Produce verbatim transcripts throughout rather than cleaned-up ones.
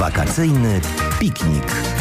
Wakacyjny piknik.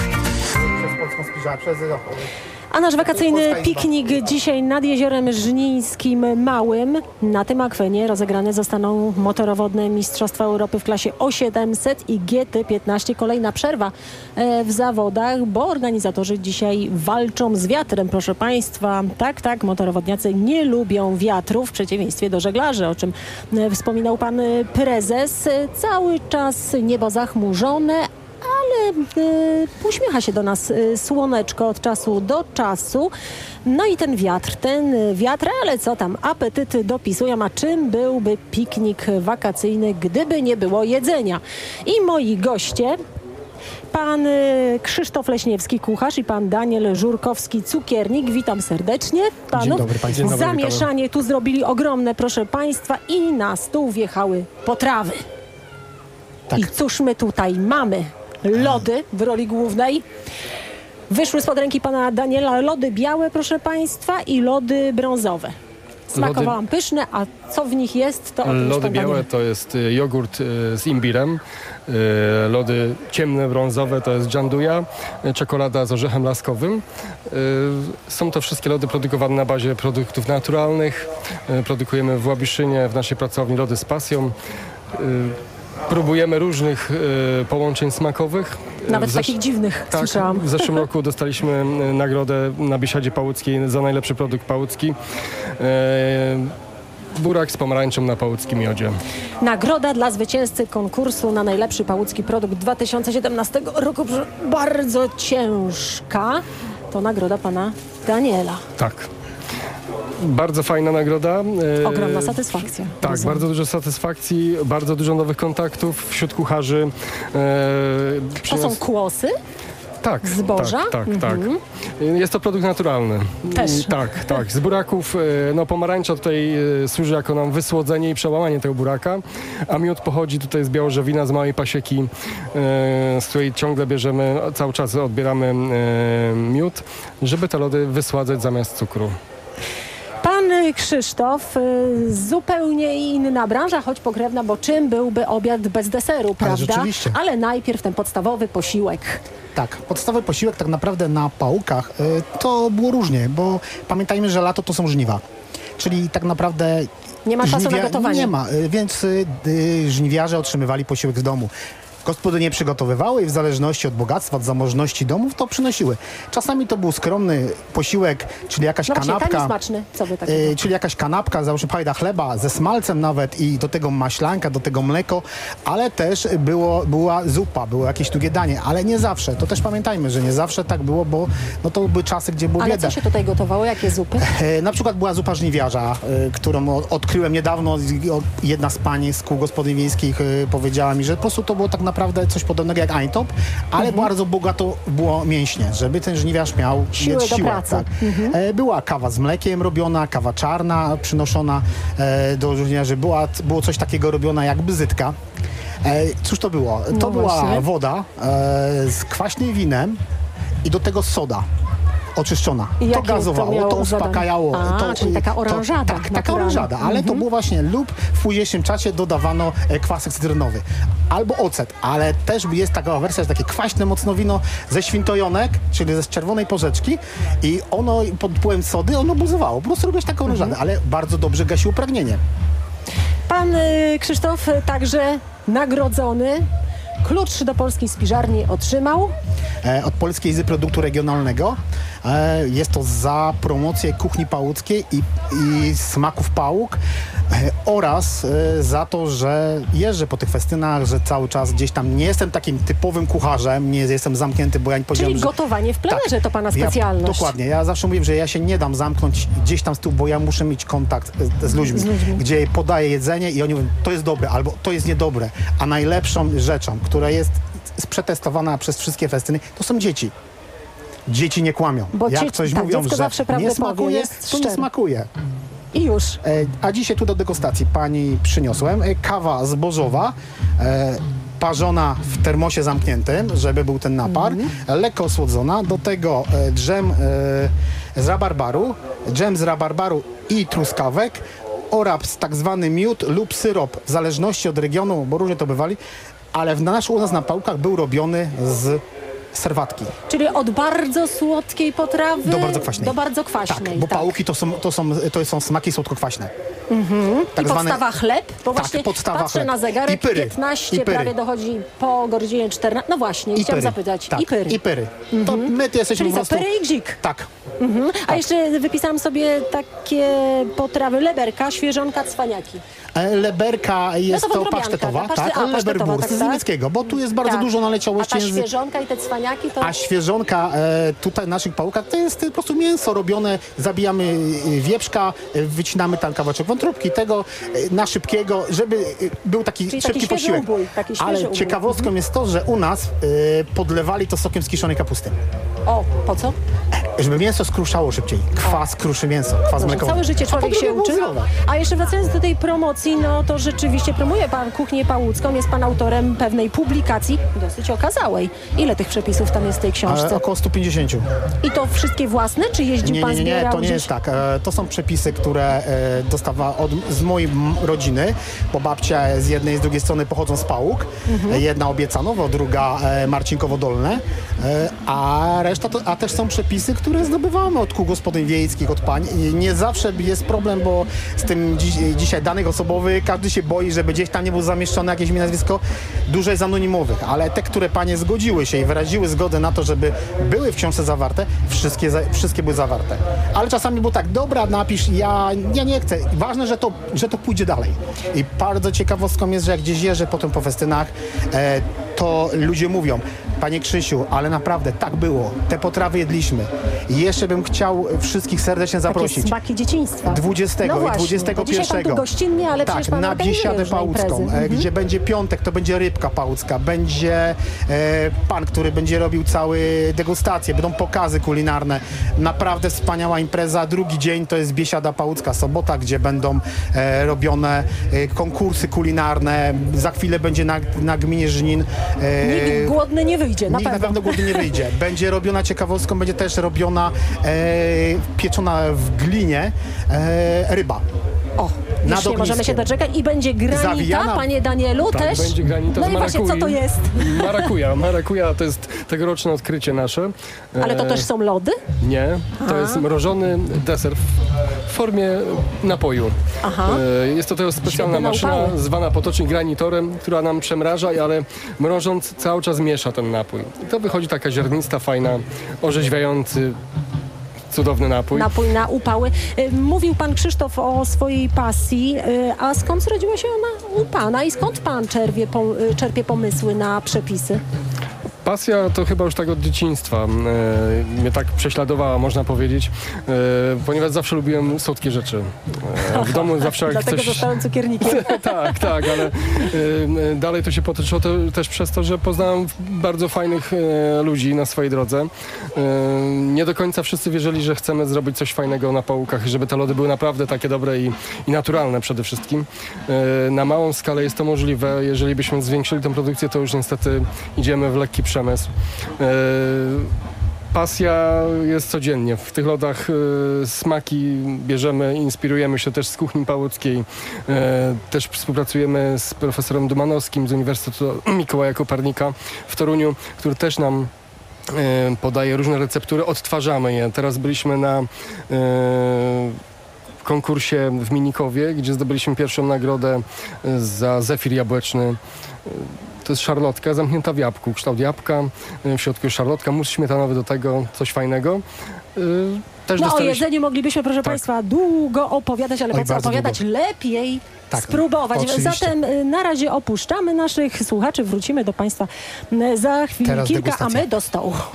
A nasz wakacyjny piknik dzisiaj nad Jeziorem Żnińskim Małym. Na tym akwenie rozegrane zostaną motorowodne Mistrzostwa Europy w klasie O siedemset i G T piętnaście. Kolejna przerwa w zawodach, bo organizatorzy dzisiaj walczą z wiatrem, proszę Państwa. Tak, tak, motorowodniacy nie lubią wiatru, w przeciwieństwie do żeglarzy, o czym wspominał pan prezes. Cały czas niebo zachmurzone, ale y, uśmiecha się do nas y, słoneczko od czasu do czasu. No i ten wiatr, ten wiatr, ale co tam, apetyty dopisują, a czym byłby piknik wakacyjny, gdyby nie było jedzenia? I moi goście, pan y, Krzysztof Leśniewski, kucharz, i pan Daniel Żurkowski, cukiernik. Witam serdecznie panów. Dzień dobry państwu. Dzień dobry, Zamieszanie witamy. tu zrobili ogromne, proszę państwa, i na stół wjechały potrawy. Tak. I cóż my tutaj mamy? Lody w roli głównej. Wyszły spod ręki pana Daniela lody białe, proszę państwa, i lody brązowe. Smakowałam lody... pyszne, a co w nich jest, to Lody białe Daniel. To jest jogurt z imbirem. Lody ciemne, brązowe to jest gianduja, czekolada z orzechem laskowym. Są to wszystkie lody produkowane na bazie produktów naturalnych. Produkujemy w Łabiszynie, w naszej pracowni, lody z pasją. Próbujemy różnych y, połączeń smakowych. Nawet zesz... takich dziwnych, tak, słyszałam. W zeszłym roku dostaliśmy nagrodę na Biesiadzie Pałuckiej za najlepszy produkt pałucki. Y, burak z pomarańczą na pałuckim miodzie. Nagroda dla zwycięzcy konkursu na najlepszy pałucki produkt dwa tysiące siedemnastego roku. Bardzo ciężka. To nagroda pana Daniela. Tak. Bardzo fajna nagroda. Ogromna satysfakcja. Tak, rozumiem. Bardzo dużo satysfakcji, bardzo dużo nowych kontaktów wśród kucharzy. E, przynios... To są kłosy? Tak. Zboża? Tak, tak, mhm. tak. Jest to produkt naturalny. Też. Tak, tak. Z buraków, no pomarańcza tutaj służy jako nam wysłodzenie i przełamanie tego buraka, a miód pochodzi tutaj z Białożewina, z małej pasieki, z której ciągle bierzemy, cały czas odbieramy miód, żeby te lody wysładzać zamiast cukru. Pan Krzysztof, zupełnie inna branża, choć pokrewna, bo czym byłby obiad bez deseru, prawda? Ale rzeczywiście. Ale najpierw ten podstawowy posiłek. Tak, podstawowy posiłek tak naprawdę na pałukach y, to było różnie, bo pamiętajmy, że lato to są żniwa. Czyli tak naprawdę... Nie ma czasu żniwia... na gotowanie. Nie ma, y, więc y, y, żniwiarze otrzymywali posiłek z domu. Gospodynie przygotowywały i w zależności od bogactwa, od zamożności domów to przynosiły. Czasami to był skromny posiłek, czyli jakaś no kanapka. Właśnie, smaczny. Co by takiego? Yy, czyli jakaś kanapka, załóżmy pajda chleba ze smalcem nawet i do tego maślanka, do tego mleko, ale też było, była zupa, było jakieś drugie danie, ale nie zawsze. To też pamiętajmy, że nie zawsze tak było, bo no to były czasy, gdzie było ale bieda. co się tutaj gotowało? Jakie zupy? Yy, na przykład była zupa żniwiarza, yy, którą odkryłem niedawno. Jedna z pani z kół gospodyń wiejskich yy, powiedziała mi, że po prostu to było tak naprawdę coś podobnego jak eintop, ale mhm. bardzo bogato było mięśnie, żeby ten żniwiarz miał siłę mieć do siłę. pracy. Tak. Mhm. E, była kawa z mlekiem robiona, kawa czarna przynoszona e, do żniwiarzy. Była, było coś takiego robione jak bzytka. E, cóż to było? To no była właśnie. woda e, z kwaśnym winem i do tego soda oczyszczona. I to gazowało, to, to uspokajało. A, to, czyli taka oranżada. To, tak, taka oranżada, ale mhm. to było właśnie lub w późniejszym czasie dodawano e, kwasek cytrynowy. Albo ocet, ale też jest taka wersja, że takie kwaśne mocno wino ze świntojonek, czyli ze czerwonej porzeczki i ono pod wpływem sody, ono buzowało. Po prostu robiłeś taką oranżadę, mhm. ale bardzo dobrze gasiło pragnienie. Pan y, Krzysztof także nagrodzony. Klucz do polskiej spiżarni otrzymał. E, od Polskiej Izby Produktu Regionalnego. E, jest to za promocję kuchni pałuckiej i, i smaków pałuk e, oraz e, za to, że jeżdżę po tych festynach, że cały czas gdzieś tam nie jestem takim typowym kucharzem, nie jestem zamknięty, bo ja nie powiedziałem, Czyli że... gotowanie w plenerze tak, to pana specjalność. Ja, dokładnie. Ja zawsze mówię, że ja się nie dam zamknąć gdzieś tam z tyłu, bo ja muszę mieć kontakt z, z, ludźmi, z ludźmi, gdzie podaję jedzenie i oni mówią, to jest dobre albo to jest niedobre. A najlepszą rzeczą, która jest przetestowana przez wszystkie festyny, to są dzieci. Dzieci nie kłamią. Bo Jak cie, coś tak, mówią, że nie smakuje, to nie smakuje. I już. E, a dzisiaj tu do degustacji pani przyniosłem e, kawa zbożowa, e, parzona w termosie zamkniętym, żeby był ten napar, mm. lekko osłodzona, do tego e, dżem e, z rabarbaru, dżem z rabarbaru i truskawek oraz tak zwany miód lub syrop, w zależności od regionu, bo różnie to bywali, ale w nasz, u nas na pałkach był robiony z serwatki. Czyli od bardzo słodkiej potrawy Do bardzo kwaśnej. Do bardzo kwaśnej. Tak, bo pałki to są, to są, to są smaki słodko-kwaśne. Tak I zwane- podstawa chleb, bo Tak, właśnie podstawa patrzę chleb. na zegarek, I pyry. piętnaście I pyry. prawie dochodzi po godzinie czternastej. No właśnie, I chciałam pyry. zapytać. Tak, I pyry. I pyry. To my tu jesteśmy Czyli po co, prostu... pyry i gzik. Tak. Mhm. A jeszcze wypisałam sobie takie potrawy. Leberka, świeżonka, cwaniaki. E, Leberka jest to to wątrobianka, pasztetowa, tak? Paszty- tak, a, ale pasztetowa, leberwurst tak, z tak. niemieckiego, bo tu jest bardzo Tak. dużo A naleciałości ta języka. świeżonka i te cwaniaki to... A świeżonka e, tutaj w naszych pałkach to jest po prostu mięso robione, zabijamy e, wieprzka, e, wycinamy tam kawałeczek wątróbki, tego e, na szybkiego, żeby e, był taki Czyli szybki taki świeży posiłek. ubój, taki świeży Ale ubój. ciekawostką jest to, że u nas e, podlewali to sokiem z kiszonej kapusty, O, po co? żeby mięso skruszało szybciej. Kwas kruszy mięso, kwas Boże, mlekowy. całe życie A człowiek po się drugie uczy. było zdrowe. A jeszcze wracając do tej promocji, no to rzeczywiście promuje pan kuchnię pałucką, jest pan autorem pewnej publikacji, dosyć okazałej. Ile tych przepisów tam jest w tej książce? E, około sto pięćdziesiąt. I to wszystkie własne, czy jeździł Nie, pan, nie, nie, nie, zbierał to nie gdzieś? jest tak. E, To są przepisy, które e, dostawa od, z mojej m- rodziny, bo babcia z jednej i z drugiej strony pochodzą z Pałuk. E, Jedna Obiecanowo, druga e, Marcinkowo-Dolne, e, a reszta to, a też są przepisy, które zdobywamy od kół gospodyń wiejskich, od pań. I nie zawsze jest problem, bo z tym dziś, dzisiaj danych osobowych każdy się boi, żeby gdzieś tam nie było zamieszczone jakieś mi nazwisko. Dużo jest anonimowych, ale te, które panie zgodziły się i wyraziły zgodę na to, żeby były w książce zawarte, wszystkie, za, wszystkie były zawarte. Ale czasami było tak, dobra, napisz, ja, ja nie chcę. Ważne, że to, że to pójdzie dalej. I bardzo ciekawostką jest, że jak gdzieś jeżdżę potem po festynach, e, to ludzie mówią, panie Krzysiu, ale naprawdę tak było, te potrawy jedliśmy. I jeszcze bym chciał wszystkich serdecznie Takie zaprosić. smaki dzieciństwa. dwudziestego no i właśnie, dwudziestego bo dzisiaj pan pierwszego. tu gościnnie, ale tak, przecież pan na organizuje biesiadę różne pałucką, imprezy. e, gdzie będzie piątek, to będzie rybka pałucka, będzie e, pan, który będzie robił całe degustacje, będą pokazy kulinarne. Naprawdę wspaniała impreza. Drugi dzień to jest biesiada pałucka, sobota, gdzie będą e, robione e, konkursy kulinarne. Za chwilę będzie na, na gminie Żnin. E, Nikt głodny nie wyjdzie, na Nikt na pewno. pewno głodny nie wyjdzie. Będzie robiona ciekawostką, będzie też robiona e, pieczona w glinie e, ryba. O, nad już nie możemy ogniskiem. się doczekać. I będzie granita, Zawijana- panie Danielu, Tak, też? będzie granita No z i właśnie, co to marakui. jest? Marakuja. Marakuja to jest tegoroczne odkrycie nasze. Ale to E, też są lody? Nie, to A. jest mrożony deser w formie napoju. Aha. E, Jest to też specjalna Świetne maszyna naupały. zwana potocznie granitorem, która nam przemraża, ale mrożąc cały czas miesza ten napój. I to wychodzi taka ziarnista, fajna, orzeźwiający, cudowny napój. Napój na upały. Y, Mówił pan Krzysztof o swojej pasji, y, a skąd zrodziła się ona u pana i skąd pan czerpie, po, y, czerpie pomysły na przepisy? Pasja to chyba już tak od dzieciństwa e, mnie tak prześladowała, można powiedzieć, e, ponieważ zawsze lubiłem słodkie rzeczy. E, w domu zawsze jak Dlatego coś... zostałem cukiernikiem. tak, tak, ale e, dalej to się potoczyło to, też przez to, że poznałem bardzo fajnych e, ludzi na swojej drodze. E, nie do końca wszyscy wierzyli, że chcemy zrobić coś fajnego na pałukach i żeby te lody były naprawdę takie dobre i, i naturalne przede wszystkim. E, na małą skalę jest to możliwe. Jeżeli byśmy zwiększyli tę produkcję, to już niestety idziemy w lekki przemysł. E, pasja jest codziennie. W tych lodach e, smaki bierzemy, inspirujemy się też z kuchni pałuckiej. E, też współpracujemy z profesorem Dumanowskim z Uniwersytetu Mikołaja Kopernika w Toruniu, który też nam e, podaje różne receptury, odtwarzamy je. Teraz byliśmy na e, konkursie w Minikowie, gdzie zdobyliśmy pierwszą nagrodę za zefir jabłeczny. To jest szarlotka zamknięta w jabłku, kształt jabłka, w środku jest szarlotka, mus śmietanowy do tego, coś fajnego. Też No o dostaliśmy- jedzeniu moglibyśmy, proszę państwa, długo opowiadać, ale Oj, po co bardzo opowiadać? długo. Lepiej Tak, spróbować. oczywiście. Zatem y, na razie opuszczamy naszych słuchaczy, wrócimy do państwa y, za chwilę Teraz kilka, a degustacja. my do stołu.